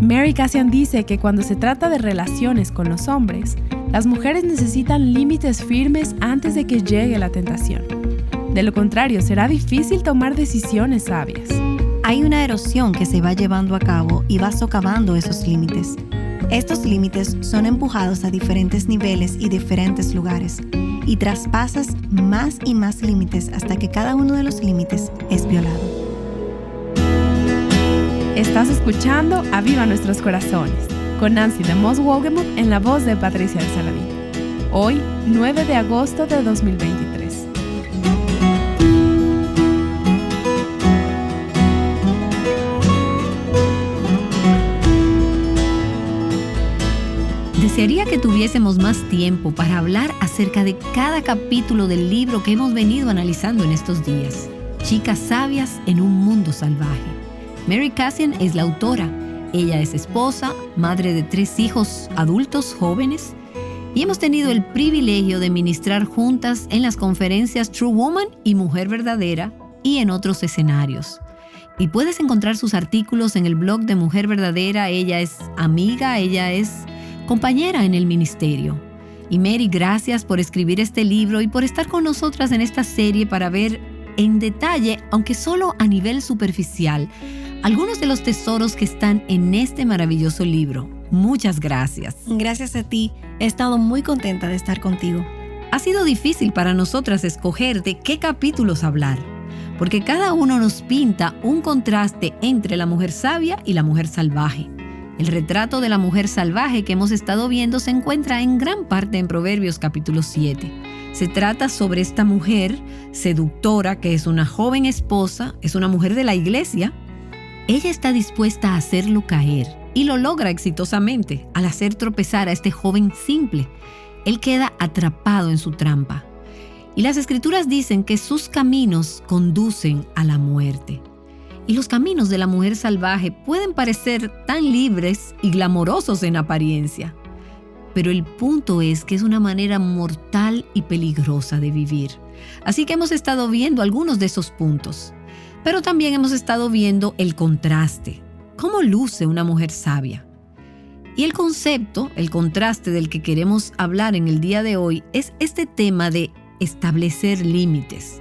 Mary Kasian dice que cuando se trata de relaciones con los hombres, las mujeres necesitan límites firmes antes de que llegue la tentación. De lo contrario, será difícil tomar decisiones sabias. Hay una erosión que se va llevando a cabo y va socavando esos límites. Estos límites son empujados a diferentes niveles y diferentes lugares, y traspasas más y más límites hasta que cada uno de los límites es violado. Estás escuchando Aviva Nuestros Corazones, con Nancy de Moss Wolgemuth en la voz de Patricia de Saladín. Hoy, 9 de agosto de 2023. Desearía que tuviésemos más tiempo para hablar acerca de cada capítulo del libro que hemos venido analizando en estos días. Chicas sabias en un mundo salvaje. Mary Kasian es la autora. Ella es esposa, madre de 3 hijos adultos jóvenes, y hemos tenido el privilegio de ministrar juntas en las conferencias True Woman y Mujer Verdadera y en otros escenarios. Y puedes encontrar sus artículos en el blog de Mujer Verdadera. Ella es amiga, ella es compañera en el ministerio. Y Mary, gracias por escribir este libro y por estar con nosotras en esta serie para ver en detalle, aunque solo a nivel superficial, algunos de los tesoros que están en este maravilloso libro. Muchas gracias. Gracias a ti. He estado muy contenta de estar contigo. Ha sido difícil para nosotras escoger de qué capítulos hablar, porque cada uno nos pinta un contraste entre la mujer sabia y la mujer salvaje. El retrato de la mujer salvaje que hemos estado viendo se encuentra en gran parte en Proverbios capítulo 7. Se trata sobre esta mujer seductora que es una joven esposa, es una mujer de la iglesia. Ella está dispuesta a hacerlo caer y lo logra exitosamente al hacer tropezar a este joven simple. Él queda atrapado en su trampa. Y las escrituras dicen que sus caminos conducen a la muerte. Y los caminos de la mujer salvaje pueden parecer tan libres y glamorosos en apariencia. Pero el punto es que es una manera mortal y peligrosa de vivir. Así que hemos estado viendo algunos de esos puntos. Pero también hemos estado viendo el contraste. ¿Cómo luce una mujer sabia? Y el concepto, el contraste del que queremos hablar en el día de hoy es este tema de establecer límites.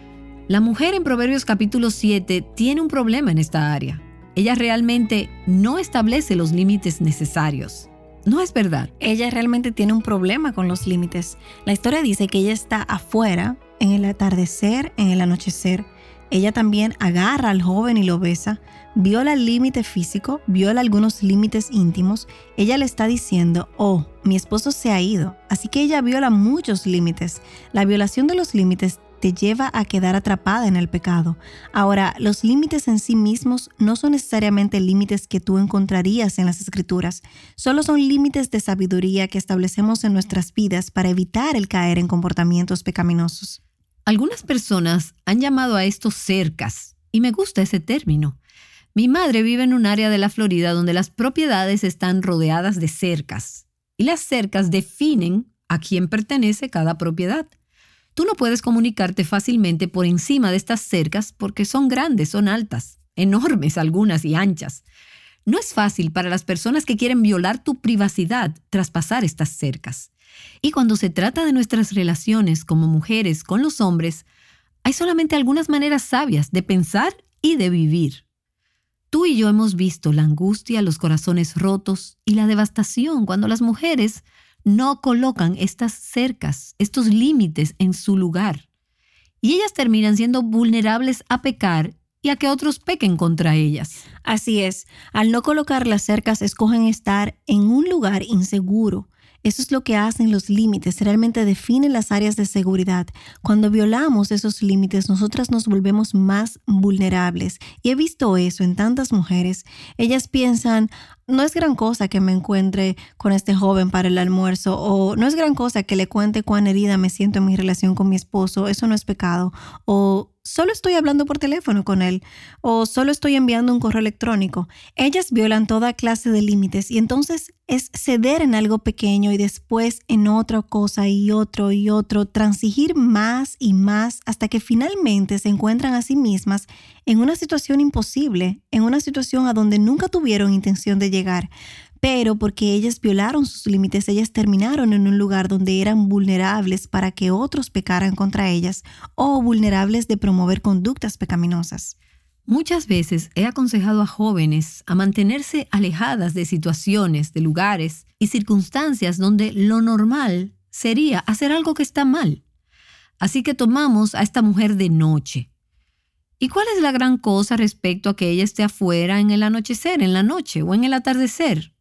La mujer en Proverbios capítulo 7 tiene un problema en esta área. Ella realmente no establece los límites necesarios. No es verdad. Ella realmente tiene un problema con los límites. La historia dice que ella está afuera, en el atardecer, en el anochecer. Ella también agarra al joven y lo besa, viola el límite físico, viola algunos límites íntimos. Ella le está diciendo, oh, mi esposo se ha ido. Así que ella viola muchos límites. La violación de los límites te lleva a quedar atrapada en el pecado. Ahora, los límites en sí mismos no son necesariamente límites que tú encontrarías en las Escrituras. Solo son límites de sabiduría que establecemos en nuestras vidas para evitar el caer en comportamientos pecaminosos. Algunas personas han llamado a esto cercas, y me gusta ese término. Mi madre vive en un área de la Florida donde las propiedades están rodeadas de cercas, y las cercas definen a quién pertenece cada propiedad. Tú no puedes comunicarte fácilmente por encima de estas cercas porque son grandes, son altas, enormes algunas y anchas. No es fácil para las personas que quieren violar tu privacidad traspasar estas cercas. Y cuando se trata de nuestras relaciones como mujeres con los hombres, hay solamente algunas maneras sabias de pensar y de vivir. Tú y yo hemos visto la angustia, los corazones rotos y la devastación cuando las mujeres no colocan estas cercas, estos límites en su lugar. Y ellas terminan siendo vulnerables a pecar y a que otros pequen contra ellas. Así es, al no colocar las cercas escogen estar en un lugar inseguro. Eso es lo que hacen los límites, realmente definen las áreas de seguridad. Cuando violamos esos límites, nosotras nos volvemos más vulnerables. Y he visto eso en tantas mujeres. Ellas piensan, no es gran cosa que me encuentre con este joven para el almuerzo, o no es gran cosa que le cuente cuán herida me siento en mi relación con mi esposo, eso no es pecado. O solo estoy hablando por teléfono con él o solo estoy enviando un correo electrónico. Ellas violan toda clase de límites y entonces es ceder en algo pequeño y después en otra cosa y otro, transigir más y más hasta que finalmente se encuentran a sí mismas en una situación imposible, en una situación a donde nunca tuvieron intención de llegar. Pero porque ellas violaron sus límites, ellas terminaron en un lugar donde eran vulnerables para que otros pecaran contra ellas o vulnerables de promover conductas pecaminosas. Muchas veces he aconsejado a jóvenes a mantenerse alejadas de situaciones, de lugares y circunstancias donde lo normal sería hacer algo que está mal. Así que tomamos a esta mujer de noche. ¿Y cuál es la gran cosa respecto a que ella esté afuera en el anochecer, en la noche o en el atardecer?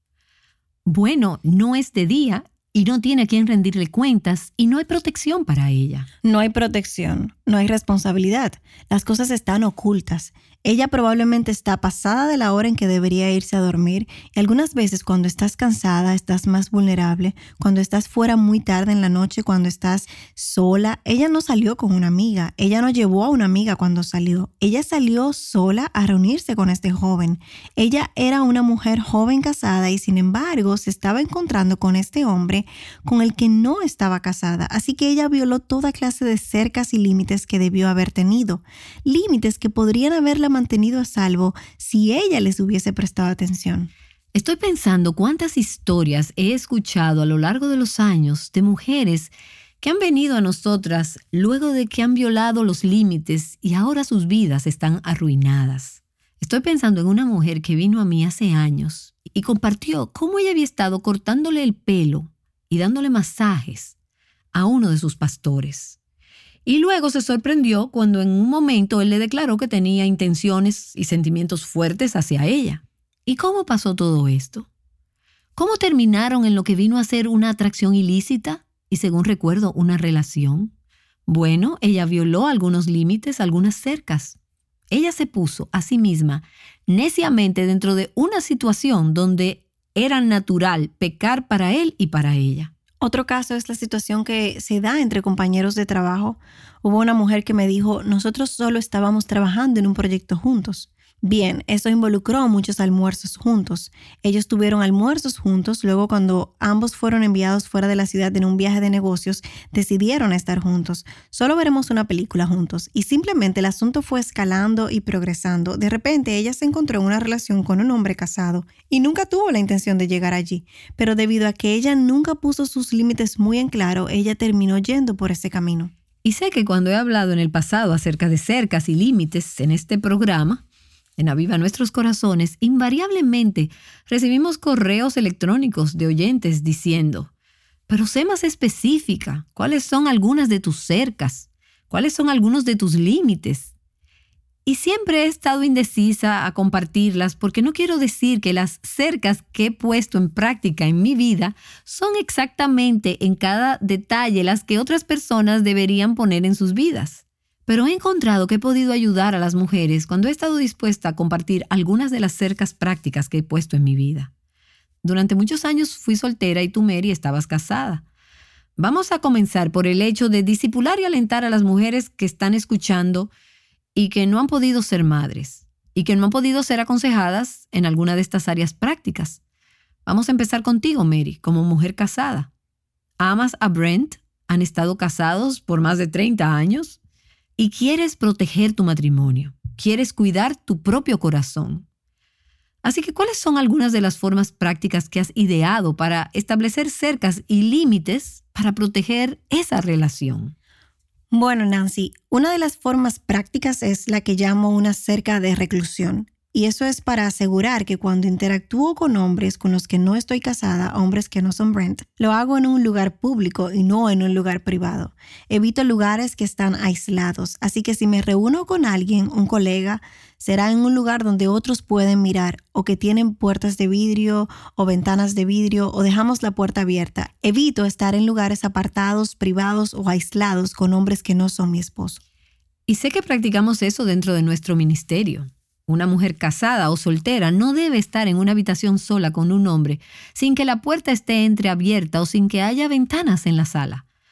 Bueno, no es de día y no tiene a quien rendirle cuentas y no hay protección para ella. No hay protección, no hay responsabilidad. Las cosas están ocultas. Ella probablemente está pasada de la hora en que debería irse a dormir y algunas veces cuando estás cansada estás más vulnerable, cuando estás fuera muy tarde en la noche, cuando estás sola. Ella no salió con una amiga, ella no llevó a una amiga cuando salió. Ella salió sola a reunirse con este joven. Ella era una mujer joven casada y sin embargo se estaba encontrando con este hombre con el que no estaba casada. Así que ella violó toda clase de cercas y límites que debió haber tenido. Límites que podrían haberla mantenido a salvo si ella les hubiese prestado atención. Estoy pensando cuántas historias he escuchado a lo largo de los años de mujeres que han venido a nosotras luego de que han violado los límites y ahora sus vidas están arruinadas. Estoy pensando en una mujer que vino a mí hace años y compartió cómo ella había estado cortándole el pelo y dándole masajes a uno de sus pastores. Y luego se sorprendió cuando en un momento él le declaró que tenía intenciones y sentimientos fuertes hacia ella. ¿Y cómo pasó todo esto? ¿Cómo terminaron en lo que vino a ser una atracción ilícita y, según recuerdo, una relación? Bueno, ella violó algunos límites, algunas cercas. Ella se puso a sí misma neciamente dentro de una situación donde era natural pecar para él y para ella. Otro caso es la situación que se da entre compañeros de trabajo. Hubo una mujer que me dijo, nosotros solo estábamos trabajando en un proyecto juntos. Bien, eso involucró muchos almuerzos juntos. Ellos tuvieron almuerzos juntos, luego cuando ambos fueron enviados fuera de la ciudad en un viaje de negocios, decidieron estar juntos. Solo veremos una película juntos y simplemente el asunto fue escalando y progresando. De repente ella se encontró en una relación con un hombre casado y nunca tuvo la intención de llegar allí, pero debido a que ella nunca puso sus límites muy en claro, ella terminó yendo por ese camino. Y sé que cuando he hablado en el pasado acerca de cercas y límites en este programa, en Aviva Nuestros Corazones, invariablemente recibimos correos electrónicos de oyentes diciendo, pero sé más específica, ¿cuáles son algunas de tus cercas? ¿Cuáles son algunos de tus límites? Y siempre he estado indecisa a compartirlas porque no quiero decir que las cercas que he puesto en práctica en mi vida son exactamente en cada detalle las que otras personas deberían poner en sus vidas. Pero he encontrado que he podido ayudar a las mujeres cuando he estado dispuesta a compartir algunas de las cercas prácticas que he puesto en mi vida. Durante muchos años fui soltera y tú, Mary, estabas casada. Vamos a comenzar por el hecho de discipular y alentar a las mujeres que están escuchando y que no han podido ser madres y que no han podido ser aconsejadas en alguna de estas áreas prácticas. Vamos a empezar contigo, Mary, como mujer casada. ¿Amas a Brent? ¿Han estado casados por más de 30 años? Y quieres proteger tu matrimonio, quieres cuidar tu propio corazón. Así que, ¿cuáles son algunas de las formas prácticas que has ideado para establecer cercas y límites para proteger esa relación? Bueno, Nancy, una de las formas prácticas es la que llamo una cerca de reclusión. Y eso es para asegurar que cuando interactúo con hombres con los que no estoy casada, hombres que no son Brent, lo hago en un lugar público y no en un lugar privado. Evito lugares que están aislados, así que si me reúno con alguien, un colega, será en un lugar donde otros pueden mirar o que tienen puertas de vidrio o ventanas de vidrio o dejamos la puerta abierta. Evito estar en lugares apartados, privados o aislados con hombres que no son mi esposo. Y sé que practicamos eso dentro de nuestro ministerio. Una mujer casada o soltera no debe estar en una habitación sola con un hombre sin que la puerta esté entreabierta o sin que haya ventanas en la sala.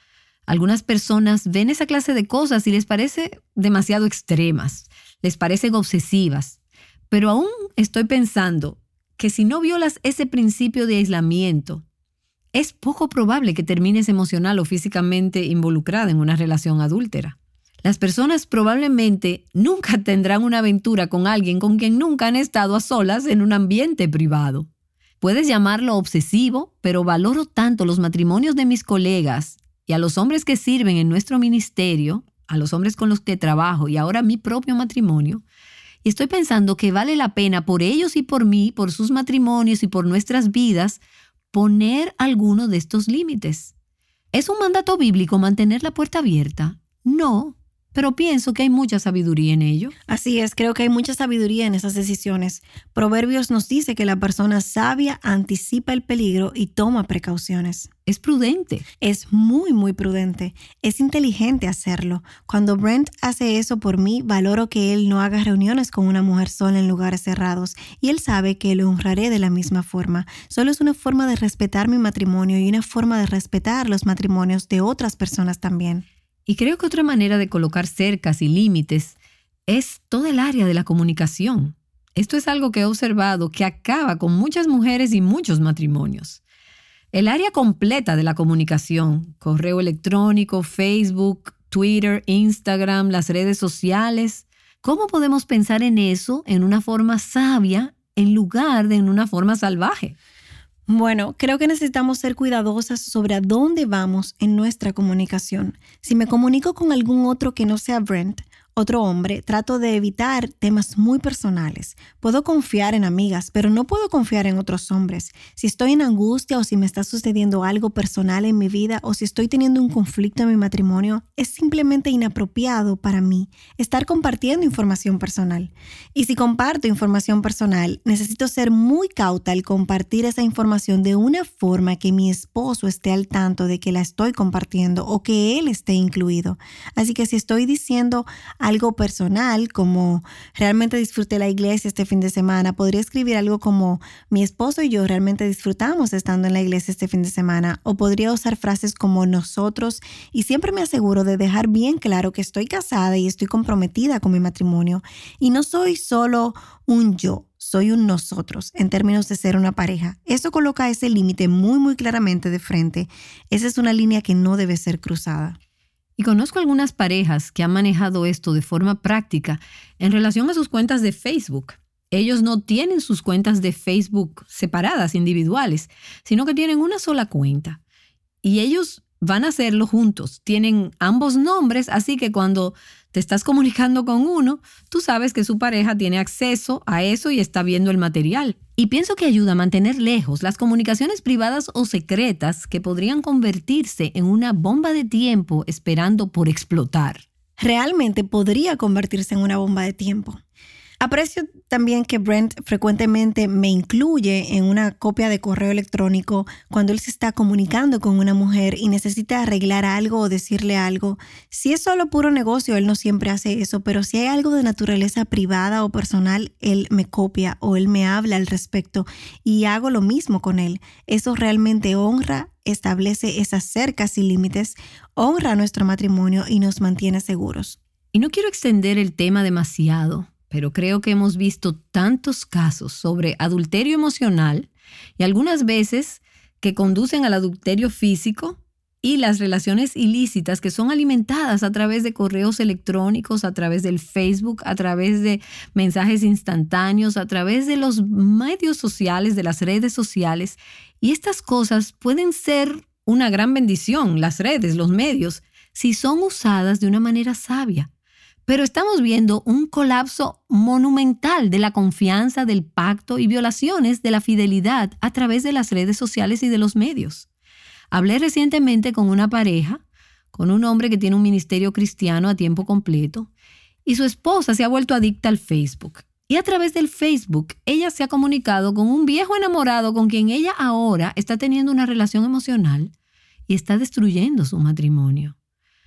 Algunas personas ven esa clase de cosas y les parece demasiado extremas, les parecen obsesivas. Pero aún estoy pensando que si no violas ese principio de aislamiento, es poco probable que termines emocional o físicamente involucrada en una relación adúltera. Las personas probablemente nunca tendrán una aventura con alguien con quien nunca han estado a solas en un ambiente privado. Puedes llamarlo obsesivo, pero valoro tanto los matrimonios de mis colegas y a los hombres que sirven en nuestro ministerio, a los hombres con los que trabajo y ahora mi propio matrimonio. Y estoy pensando que vale la pena por ellos y por mí, por sus matrimonios y por nuestras vidas, poner alguno de estos límites. ¿Es un mandato bíblico mantener la puerta abierta? No, pero pienso que hay mucha sabiduría en ello. Así es, creo que hay mucha sabiduría en esas decisiones. Proverbios nos dice que la persona sabia anticipa el peligro y toma precauciones. Es prudente. Es muy, muy prudente. Es inteligente hacerlo. Cuando Brent hace eso por mí, valoro que él no haga reuniones con una mujer sola en lugares cerrados. Y él sabe que lo honraré de la misma forma. Solo es una forma de respetar mi matrimonio y una forma de respetar los matrimonios de otras personas también. Y creo que otra manera de colocar cercas y límites es todo el área de la comunicación. Esto es algo que he observado que acaba con muchas mujeres y muchos matrimonios. El área completa de la comunicación, correo electrónico, Facebook, Twitter, Instagram, las redes sociales. ¿Cómo podemos pensar en eso en una forma sabia en lugar de en una forma salvaje? Bueno, creo que necesitamos ser cuidadosas sobre a dónde vamos en nuestra comunicación. Si me comunico con algún otro que no sea Brent, otro hombre, trato de evitar temas muy personales. Puedo confiar en amigas, pero no puedo confiar en otros hombres. Si estoy en angustia o si me está sucediendo algo personal en mi vida o si estoy teniendo un conflicto en mi matrimonio, es simplemente inapropiado para mí estar compartiendo información personal. Y si comparto información personal, necesito ser muy cauta al compartir esa información de una forma que mi esposo esté al tanto de que la estoy compartiendo o que él esté incluido. Así que si estoy diciendo algo personal, como realmente disfruté la iglesia este fin de semana, podría escribir algo como mi esposo y yo realmente disfrutamos estando en la iglesia este fin de semana, o podría usar frases como nosotros, y siempre me aseguro de dejar bien claro que estoy casada y estoy comprometida con mi matrimonio y no soy solo un yo, soy un nosotros en términos de ser una pareja. Eso coloca ese límite muy muy claramente de frente. Esa es una línea que no debe ser cruzada. Y conozco algunas parejas que han manejado esto de forma práctica en relación a sus cuentas de Facebook. Ellos no tienen sus cuentas de Facebook separadas, individuales, sino que tienen una sola cuenta. Y ellos van a hacerlo juntos. Tienen ambos nombres, así que cuando te estás comunicando con uno, tú sabes que su pareja tiene acceso a eso y está viendo el material. Y pienso que ayuda a mantener lejos las comunicaciones privadas o secretas que podrían convertirse en una bomba de tiempo esperando por explotar. Realmente podría convertirse en una bomba de tiempo. Aprecio también que Brent frecuentemente me incluye en una copia de correo electrónico cuando él se está comunicando con una mujer y necesita arreglar algo o decirle algo. Si es solo puro negocio, él no siempre hace eso, pero si hay algo de naturaleza privada o personal, él me copia o él me habla al respecto y hago lo mismo con él. Eso realmente honra, establece esas cercas y límites, honra nuestro matrimonio y nos mantiene seguros. Y no quiero extender el tema demasiado, pero creo que hemos visto tantos casos sobre adulterio emocional y algunas veces que conducen al adulterio físico y las relaciones ilícitas que son alimentadas a través de correos electrónicos, a través del Facebook, a través de mensajes instantáneos, a través de los medios sociales, de las redes sociales. Y estas cosas pueden ser una gran bendición, las redes, los medios, si son usadas de una manera sabia. Pero estamos viendo un colapso monumental de la confianza, del pacto y violaciones de la fidelidad a través de las redes sociales y de los medios. Hablé recientemente con una pareja, con un hombre que tiene un ministerio cristiano a tiempo completo, y su esposa se ha vuelto adicta al Facebook. Y a través del Facebook, ella se ha comunicado con un viejo enamorado con quien ella ahora está teniendo una relación emocional y está destruyendo su matrimonio.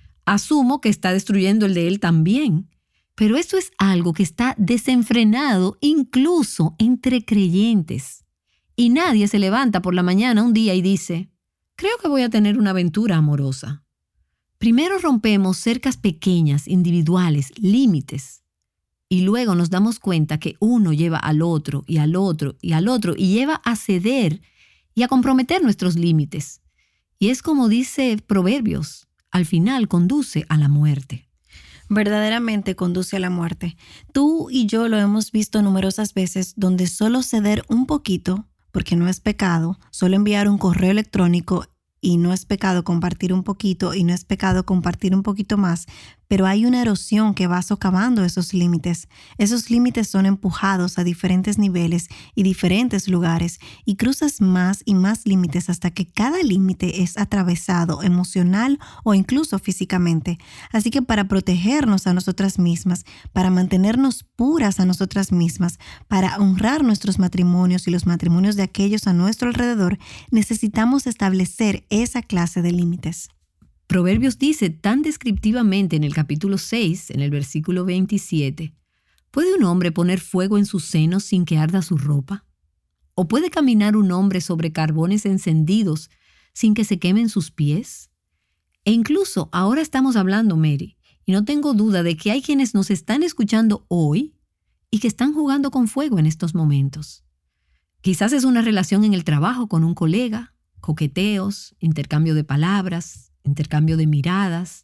Asumo que está destruyendo el de él también, pero esto es algo que está desenfrenado incluso entre creyentes. Y nadie se levanta por la mañana un día y dice, creo que voy a tener una aventura amorosa. Primero rompemos cercas pequeñas, individuales, límites. Y luego nos damos cuenta que uno lleva al otro y al otro y al otro y lleva a ceder y a comprometer nuestros límites. Y es como dice Proverbios, al final conduce a la muerte. Verdaderamente conduce a la muerte. Tú y yo lo hemos visto numerosas veces donde solo ceder un poquito, porque no es pecado, solo enviar un correo electrónico y no es pecado compartir un poquito y no es pecado compartir un poquito más, pero hay una erosión que va socavando esos límites. Esos límites son empujados a diferentes niveles y diferentes lugares y cruzas más y más límites hasta que cada límite es atravesado emocional o incluso físicamente. Así que para protegernos a nosotras mismas, para mantenernos puras a nosotras mismas, para honrar nuestros matrimonios y los matrimonios de aquellos a nuestro alrededor, necesitamos establecer esa clase de límites. Proverbios dice tan descriptivamente en el capítulo 6, en el versículo 27, ¿puede un hombre poner fuego en sus senos sin que arda su ropa? ¿O puede caminar un hombre sobre carbones encendidos sin que se quemen sus pies? E incluso ahora estamos hablando, Mary, y no tengo duda de que hay quienes nos están escuchando hoy y que están jugando con fuego en estos momentos. Quizás es una relación en el trabajo con un colega, coqueteos, intercambio de palabras, intercambio de miradas.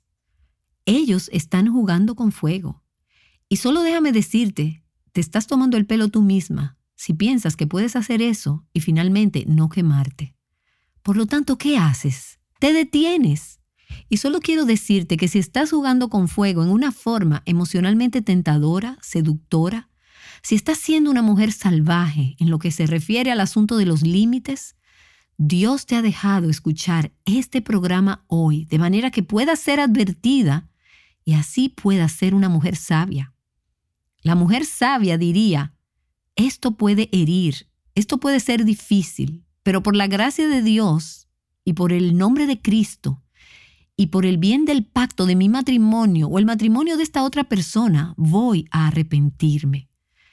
Ellos están jugando con fuego. Y solo déjame decirte, te estás tomando el pelo tú misma si piensas que puedes hacer eso y finalmente no quemarte. Por lo tanto, ¿qué haces? Te detienes. Y solo quiero decirte que si estás jugando con fuego en una forma emocionalmente tentadora, seductora, si estás siendo una mujer salvaje en lo que se refiere al asunto de los límites, Dios te ha dejado escuchar este programa hoy de manera que puedas ser advertida y así puedas ser una mujer sabia. La mujer sabia diría, esto puede herir, esto puede ser difícil, pero por la gracia de Dios y por el nombre de Cristo y por el bien del pacto de mi matrimonio o el matrimonio de esta otra persona, voy a arrepentirme.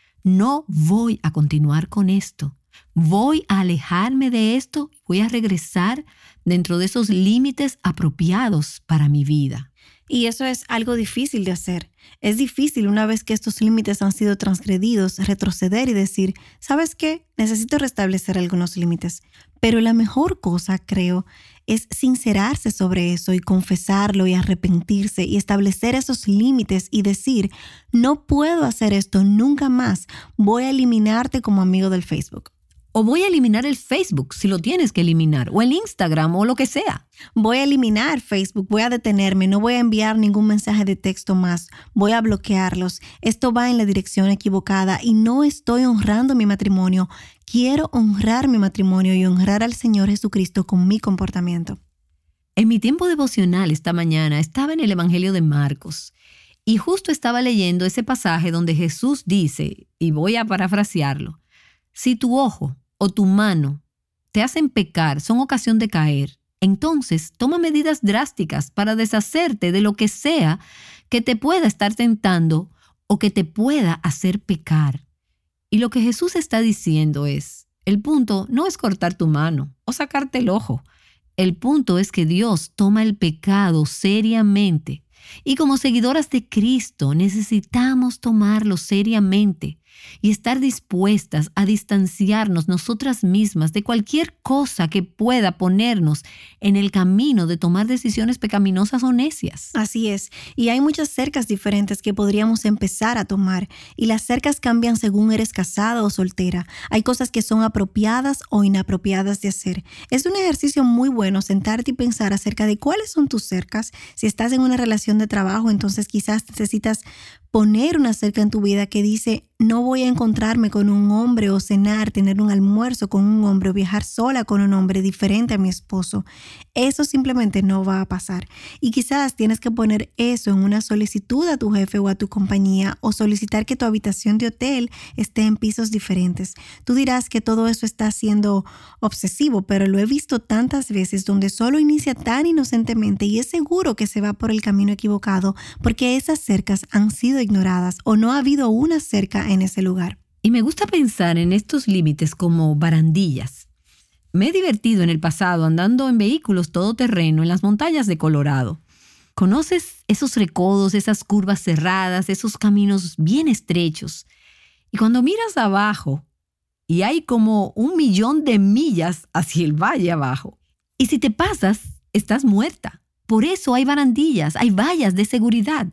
No voy a continuar con esto. Voy a alejarme de esto, voy a regresar dentro de esos límites apropiados para mi vida. Y eso es algo difícil de hacer. Es difícil una vez que estos límites han sido transgredidos, retroceder y decir, ¿sabes qué? Necesito restablecer algunos límites. Pero la mejor cosa, creo, es sincerarse sobre eso y confesarlo y arrepentirse y establecer esos límites y decir, no puedo hacer esto nunca más. Voy a eliminarte como amigo del Facebook. O voy a eliminar el Facebook si lo tienes que eliminar, o el Instagram o lo que sea. Voy a eliminar Facebook, voy a detenerme, no voy a enviar ningún mensaje de texto más, voy a bloquearlos. Esto va en la dirección equivocada y no estoy honrando mi matrimonio. Quiero honrar mi matrimonio y honrar al Señor Jesucristo con mi comportamiento. En mi tiempo devocional esta mañana estaba en el Evangelio de Marcos y justo estaba leyendo ese pasaje donde Jesús dice, y voy a parafrasearlo, si tu ojo o tu mano te hacen pecar, son ocasión de caer, entonces toma medidas drásticas para deshacerte de lo que sea que te pueda estar tentando o que te pueda hacer pecar. Y lo que Jesús está diciendo es, el punto no es cortar tu mano o sacarte el ojo. El punto es que Dios toma el pecado seriamente. Y como seguidoras de Cristo necesitamos tomarlo seriamente y estar dispuestas a distanciarnos nosotras mismas de cualquier cosa que pueda ponernos en el camino de tomar decisiones pecaminosas o necias. Así es, y hay muchas cercas diferentes que podríamos empezar a tomar y las cercas cambian según eres casada o soltera. Hay cosas que son apropiadas o inapropiadas de hacer. Es un ejercicio muy bueno sentarte y pensar acerca de cuáles son tus cercas. Si estás en una relación de trabajo, entonces quizás necesitas poner una cerca en tu vida que dice, no voy a encontrarme con un hombre o cenar, tener un almuerzo con un hombre o viajar sola con un hombre diferente a mi esposo. Eso simplemente no va a pasar. Y quizás tienes que poner eso en una solicitud a tu jefe o a tu compañía o solicitar que tu habitación de hotel esté en pisos diferentes. Tú dirás que todo eso está siendo obsesivo, pero lo he visto tantas veces donde solo inicia tan inocentemente y es seguro que se va por el camino equivocado porque esas cercas han sido ignoradas o no ha habido una cerca en ese lugar. Y me gusta pensar en estos límites como barandillas. Me he divertido en el pasado andando en vehículos todoterreno en las montañas de Colorado. ¿Conoces esos recodos, esas curvas cerradas, esos caminos bien estrechos? Y cuando miras abajo, y hay como 1.000.000 de millas hacia el valle abajo. Y si te pasas, estás muerta. Por eso hay barandillas, hay vallas de seguridad.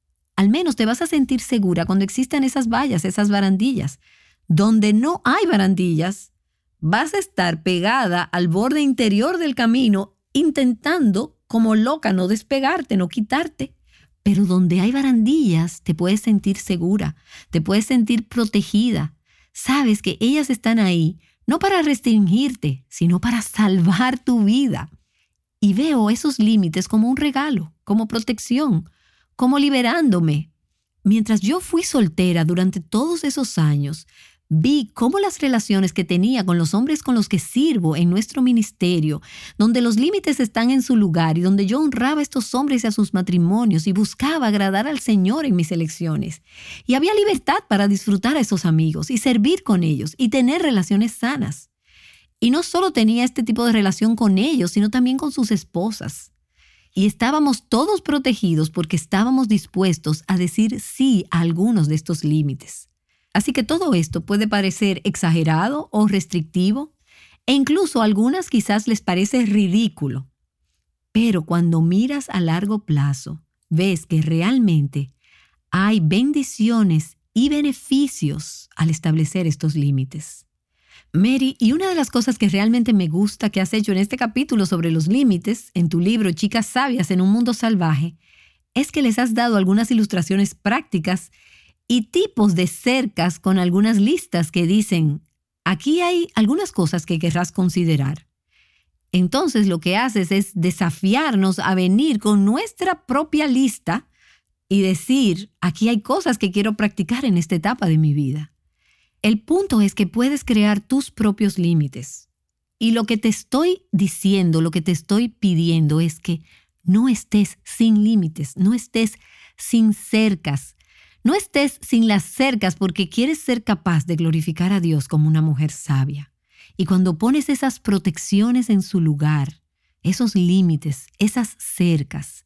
Al menos te vas a sentir segura cuando existan esas vallas, esas barandillas. Donde no hay barandillas, vas a estar pegada al borde interior del camino, intentando como loca no despegarte, no quitarte. Pero donde hay barandillas, te puedes sentir segura, te puedes sentir protegida. Sabes que ellas están ahí, no para restringirte, sino para salvar tu vida. Y veo esos límites como un regalo, como protección, como liberándome. Mientras yo fui soltera durante todos esos años, vi cómo las relaciones que tenía con los hombres con los que sirvo en nuestro ministerio, donde los límites están en su lugar y donde yo honraba a estos hombres y a sus matrimonios y buscaba agradar al Señor en mis elecciones. Y había libertad para disfrutar a esos amigos y servir con ellos y tener relaciones sanas. Y no solo tenía este tipo de relación con ellos, sino también con sus esposas. Y estábamos todos protegidos porque estábamos dispuestos a decir sí a algunos de estos límites. Así que todo esto puede parecer exagerado o restrictivo, e incluso a algunas quizás les parece ridículo. Pero cuando miras a largo plazo, ves que realmente hay bendiciones y beneficios al establecer estos límites. Mary, y una de las cosas que realmente me gusta que has hecho en este capítulo sobre los límites, en tu libro Chicas Sabias en un Mundo Salvaje, es que les has dado algunas ilustraciones prácticas y tipos de cercas con algunas listas que dicen, aquí hay algunas cosas que querrás considerar. Entonces lo que haces es desafiarnos a venir con nuestra propia lista y decir, aquí hay cosas que quiero practicar en esta etapa de mi vida. El punto es que puedes crear tus propios límites. Y lo que te estoy diciendo, lo que te estoy pidiendo es que no estés sin límites, no estés sin cercas. No estés sin las cercas porque quieres ser capaz de glorificar a Dios como una mujer sabia. Y cuando pones esas protecciones en su lugar, esos límites, esas cercas,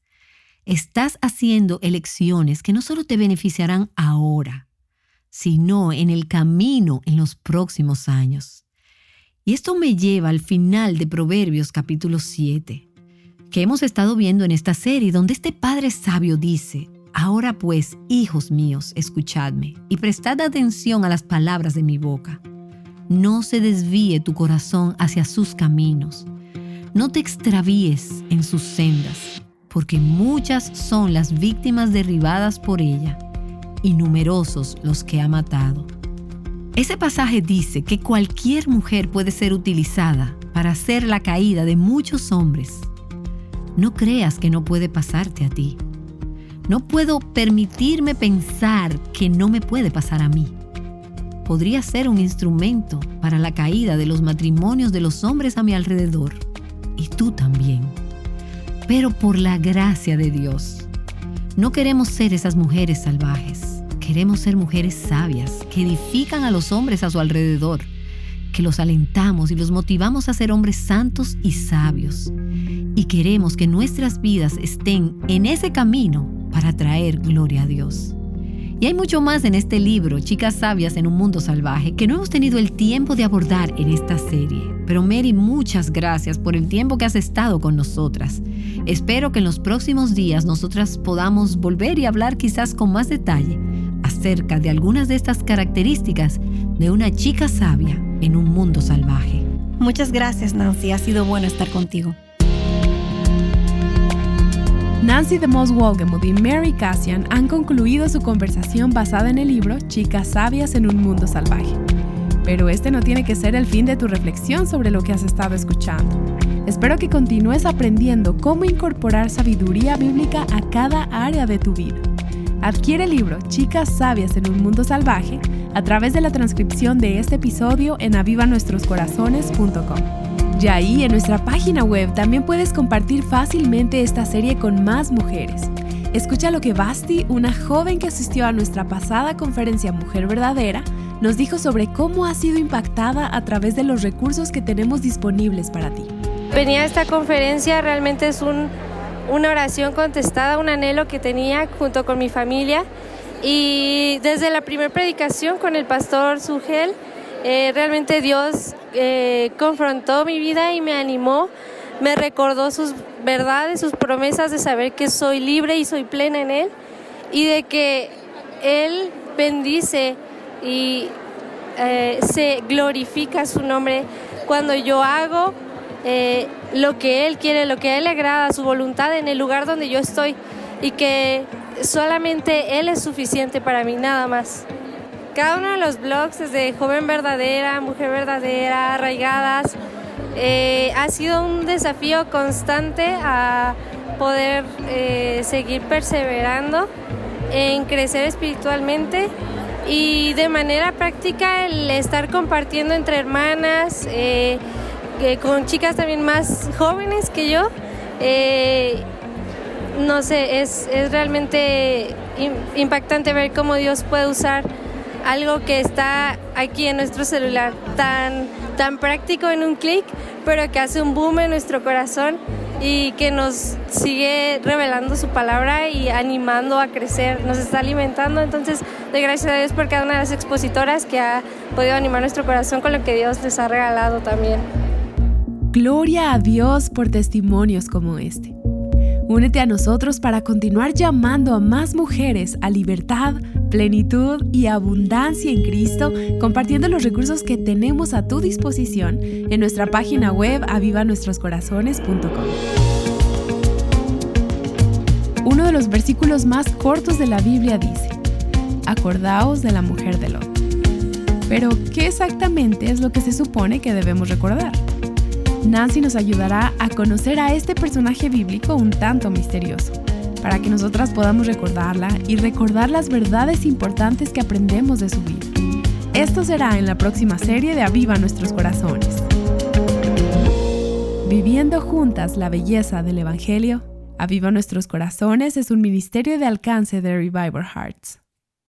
estás haciendo elecciones que no solo te beneficiarán ahora, sino en el camino en los próximos años. Y esto me lleva al final de Proverbios capítulo 7, que hemos estado viendo en esta serie, donde este padre sabio dice, ahora pues, hijos míos, escuchadme y prestad atención a las palabras de mi boca. No se desvíe tu corazón hacia sus caminos. No te extravíes en sus sendas, porque muchas son las víctimas derribadas por ella y numerosos los que ha matado. Ese pasaje dice que cualquier mujer puede ser utilizada para hacer la caída de muchos hombres. No creas que no puede pasarte a ti. No puedo permitirme pensar que no me puede pasar a mí. Podría ser un instrumento para la caída de los matrimonios de los hombres a mi alrededor. Y tú también. Pero por la gracia de Dios, no queremos ser esas mujeres salvajes. Queremos ser mujeres sabias que edifican a los hombres a su alrededor, que los alentamos y los motivamos a ser hombres santos y sabios. Y queremos que nuestras vidas estén en ese camino para traer gloria a Dios. Y hay mucho más en este libro, Chicas Sabias en un Mundo Salvaje, que no hemos tenido el tiempo de abordar en esta serie. Pero Mary, muchas gracias por el tiempo que has estado con nosotras. Espero que en los próximos días nosotras podamos volver y hablar quizás con más detalle acerca de algunas de estas características de una chica sabia en un mundo salvaje. Muchas gracias, Nancy. Ha sido bueno estar contigo. Nancy DeMoss Wolgemuth y Mary Kasian han concluido su conversación basada en el libro Chicas Sabias en un Mundo Salvaje. Pero este no tiene que ser el fin de tu reflexión sobre lo que has estado escuchando. Espero que continúes aprendiendo cómo incorporar sabiduría bíblica a cada área de tu vida. Adquiere el libro Chicas Sabias en un Mundo Salvaje a través de la transcripción de este episodio en avivanuestroscorazones.com. Y ahí en nuestra página web también puedes compartir fácilmente esta serie con más mujeres. Escucha lo que Basti, una joven que asistió a nuestra pasada conferencia Mujer Verdadera, nos dijo sobre cómo ha sido impactada a través de los recursos que tenemos disponibles para ti. Venir a esta conferencia realmente es un una oración contestada, un anhelo que tenía junto con mi familia. Y desde la primera predicación con el pastor Sugel, realmente Dios confrontó mi vida y me animó, me recordó sus verdades, sus promesas de saber que soy libre y soy plena en Él, y de que Él bendice y se glorifica su nombre cuando yo hago lo que Él quiere, lo que a Él le agrada, su voluntad en el lugar donde yo estoy, y que solamente Él es suficiente para mí, nada más. Cada uno de los blogs, desde Joven Verdadera, Mujer Verdadera, Arraigadas, ha sido un desafío constante a poder seguir perseverando en crecer espiritualmente, y de manera práctica el estar compartiendo entre hermanas, con chicas también más jóvenes que yo. No sé, es realmente impactante ver cómo Dios puede usar algo que está aquí en nuestro celular, tan práctico en un clic, pero que hace un boom en nuestro corazón y que nos sigue revelando su palabra y animando a crecer, nos está alimentando. Entonces, doy gracias a Dios por cada una de las expositoras que ha podido animar nuestro corazón con lo que Dios les ha regalado también. Gloria a Dios por testimonios como este. Únete a nosotros para continuar llamando a más mujeres a libertad, plenitud y abundancia en Cristo, compartiendo los recursos que tenemos a tu disposición en nuestra página web avivanuestroscorazones.com. Uno de los versículos más cortos de la Biblia dice: acordaos de la mujer de Lot. Pero, ¿qué exactamente es lo que se supone que debemos recordar? Nancy nos ayudará a conocer a este personaje bíblico un tanto misterioso, para que nosotras podamos recordarla y recordar las verdades importantes que aprendemos de su vida. Esto será en la próxima serie de Aviva Nuestros Corazones. Viviendo juntas la belleza del Evangelio, Aviva Nuestros Corazones es un ministerio de alcance de Revival Hearts.